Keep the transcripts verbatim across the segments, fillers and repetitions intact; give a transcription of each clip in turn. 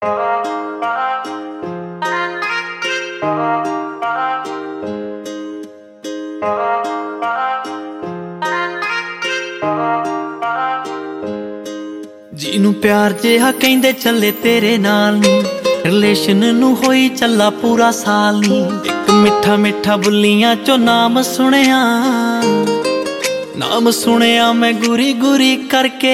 ਜਿਹਨੂੰ ਪਿਆਰ ਜਿਹਾ ਕਹਿੰਦੇ ਚੱਲੇ ਤੇਰੇ ਨਾਲ ਨੀ, ਰਿਲੇਸ਼ਨ ਨੂੰ ਹੋਈ ਚੱਲਾ ਪੂਰਾ ਸਾਲ ਨੀ। ਇੱਕ ਮਿੱਠਾ ਮਿੱਠਾ ਬੁੱਲੀਆਂ ਚੋਂ ਨਾਮ ਸੁਣਿਆ, ਨਾਮ ਸੁਣਿਆ ਮੈਂ ਗੁਰੀ ਗੁਰੀ ਕਰਕੇ।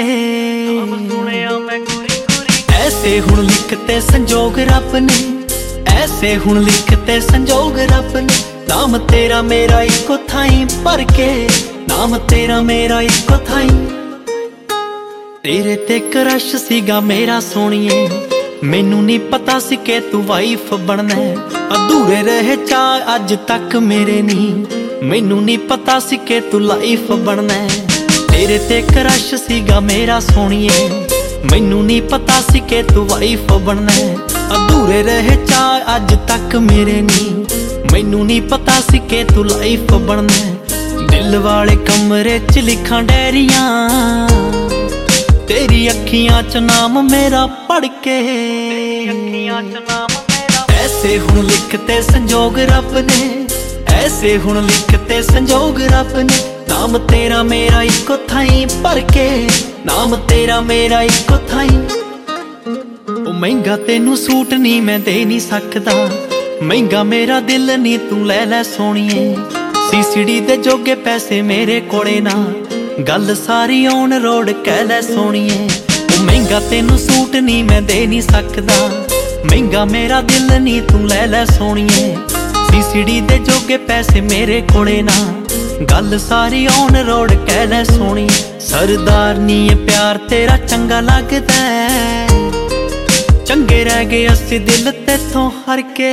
ਐਸੇ ਹੁਣ ਲਿਖਤੇ ਸੰਜੋਗ ਰੱਬ ਨੇ, ਐਸੇ ਹੁਣ ਲਿਖਤੇ ਸੰਜੋਗ ਰੱਬ ਨੇ। ਨਾਮ ਤੇਰਾ ਮੇਰਾ ਇੱਕੋ ਥਾਈਂ ਭਰ ਕੇ, ਨਾਮ ਤੇਰਾ ਮੇਰਾ ਇੱਕੋ ਥਾਈਂ। ਤੇਰੇ ਤੇ ਕਰਸ਼ ਸੀਗਾ ਮੇਰਾ ਸੋਹਣੀਏ, ਮੈਨੂੰ ਨੀ ਪਤਾ ਸੀ ਕਿ ਤੂੰ ਵਾਈਫ ਬਣਨਾ। ਅਧੂਰੇ ਰਹੇ ਚਾਅ ਅੱਜ ਤੱਕ ਮੇਰੇ ਨੀ, ਮੈਨੂੰ ਨੀ ਪਤਾ ਸੀ ਕਿ ਤੂੰ ਲਾਈਫ ਬਣਨਾ। ਤੇਰੇ ਤੇ ਕਰਸ਼ ਸੀਗਾ ਮੇਰਾ ਸੋਹਣੀਏ, ਮੈਨੂੰ ਨੀ ਪਤਾ ਸੀ ਕਿ ਤੂੰ ਵਾਈਫ ਬਣਨਾ। ਅਧੂਰੇ ਰਹੇ ਚਾਅ ਅੱਜ ਤੱਕ ਮੇਰੇ ਨੀ, ਮੈਨੂੰ ਨੀ ਪਤਾ ਸੀ ਕਿ ਤੂੰ ਲਾਈਫ ਬਣਨਾ। ਦਿਲ ਵਾਲੇ ਕਮਰੇ 'ਚ ਲਿਖਾਂ ਡੈਰੀਆਂ, ਤੇਰੀ ਅੱਖੀਆਂ 'ਚ ਨਾਮ ਮੇਰਾ ਪੜ ਕੇ। ਐਸੇ ਹੁਣ ਲਿਖਤੇ ਸੰਜੋਗ ਰੱਬ ਨੇ, ਐਸੇ ਹੁਣ ਲਿਖਤੇ ਸੰਜੋਗ ਰੱਬ ਨੇ। ਨਾਮ ਤੇਰਾ ਮੇਰਾ ਇੱਕੋ ਥਾਈਂ ਭਰ ਕੇ, ਨਾਮ ਤੇਰਾ ਮੇਰਾ ਇੱਕੋ ਥਾਈਂ। ਉਹ ਮਹਿੰਗਾ ਤੈਨੂੰ ਸੂਟ ਨੀ ਮੈਂ ਦੇ ਨੀ ਸਕਦਾ, ਮਹਿੰਗਾ ਮੇਰਾ ਦਿਲ ਨੀ ਤੂੰ ਲੈ ਲੈ ਸੋਹਣੀਏ। ਸੀਸੀਡੀ ਦੇ ਜੋਗੇ ਪੈਸੇ ਮੇਰੇ ਕੋਲੇ ਨਾ, ਗੱਲ ਸਾਰੀ ਔਨ ਰੋਡ ਕਹਿ ਲੈ ਸੋਹਣੀਏ। ਉਹ ਮਹਿੰਗਾ ਤੈਨੂੰ ਸੂਟ ਨੀ ਮੈਂ ਦੇ ਨੀ ਸਕਦਾ, ਮਹਿੰਗਾ ਮੇਰਾ ਦਿਲ ਨੀ ਤੂੰ ਲੈ ਲੈ ਸੋਹਣੀਏ। ਸੀਸੀਡੀ ਦੇ ਜੋਗੇ ਪੈਸੇ ਮੇਰੇ ਕੋਲੇ ਨਾ, ਗੱਲ ਸਾਰੀ ਔਨ ਰੋਡ ਕਹਿ ਲੈ ਸੋਹਣੀਏ। ਸਰਦਾਰ ਨੀ ਇਹ ਪਿਆਰ ਤੇਰਾ ਚੰਗਾ ਲੱਗਦਾ, ਚੰਗੇ ਰਹਿ ਗਏ ਅਸੀਂ ਦਿਲ ਤੇਥੋਂ ਹਰ ਕੇ।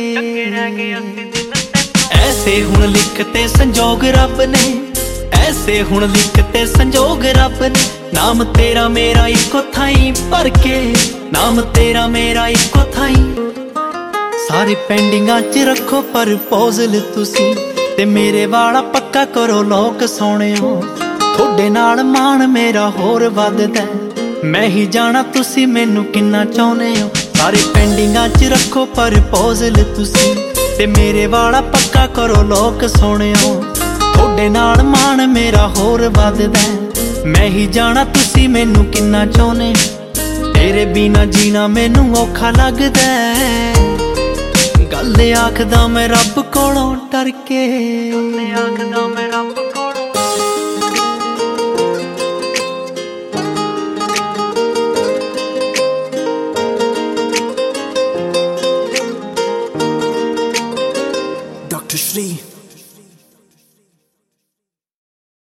ਐਸੇ ਹੁਣ ਲਿਖਤੇ ਸੰਜੋਗ ਰੱਬ ਨੇ, ਐਸੇ ਹੁਣ ਲਿਖਤੇ ਸੰਜੋਗ ਰੱਬ ਨੇ। ਨਾਮ ਤੇਰਾ ਮੇਰਾ ਇੱਕੋ ਥਾਈਂ ਭਰ ਕੇ, ਨਾਮ ਤੇਰਾ ਮੇਰਾ ਇੱਕੋ ਥਾਈਂ। ਸਾਰੇ ਪੈਂਡਿੰਗਾਂ 'ਚ ਰੱਖੋ ਪ੍ਰਪੋਜ਼ਲ ਤੁਸੀਂ, ਤੇ ਮੇਰੇ ਵਾਲਾ ਪੱਕਾ ਕਰੋ ਲੋਕ ਸੋਹਣਿਓ। ਤੁਹਾਡੇ ਨਾਲ ਮਾਣ ਮੇਰਾ ਹੋਰ ਵੱਧਦਾ, ਮੈਂ ਹੀ ਜਾਣਾ ਤੁਸੀਂ ਮੈਨੂੰ ਕਿੰਨਾ ਚਾਹੁੰਦੇ ਹੋ। ਸਾਰੇ ਪੈਂਡਿੰਗਾਂ 'ਚ ਰੱਖੋ ਪ੍ਰਪੋਜ਼ਲ ਤੁਸੀਂ, ਤੇ ਮੇਰੇ ਵਾਲਾ ਪੱਕਾ ਕਰੋ ਲੋਕ ਸੋਹਣਿਓ। ਤੁਹਾਡੇ ਨਾਲ ਮਾਣ ਮੇਰਾ ਹੋਰ ਵੱਧਦਾ, ਮੈਂ ਹੀ ਜਾਣਾ ਤੁਸੀਂ ਮੈਨੂੰ ਕਿੰਨਾ ਚਾਹੁੰਦੇ। ਤੇਰੇ ਬਿਨਾ ਜੀਣਾ ਮੈਨੂੰ ਔਖਾ ਲੱਗਦਾ, ਗੱਲ ਆਖਦਾ ਮੈਂ ਰੱਬ ਕੋਲੋਂ ਡਰ ਕੇ। ਆਖਦਾ ਮੈਂ ਰੱਬ ਕੋਲੋਂ। ਡਾਕਟਰ ਸ਼੍ਰੀ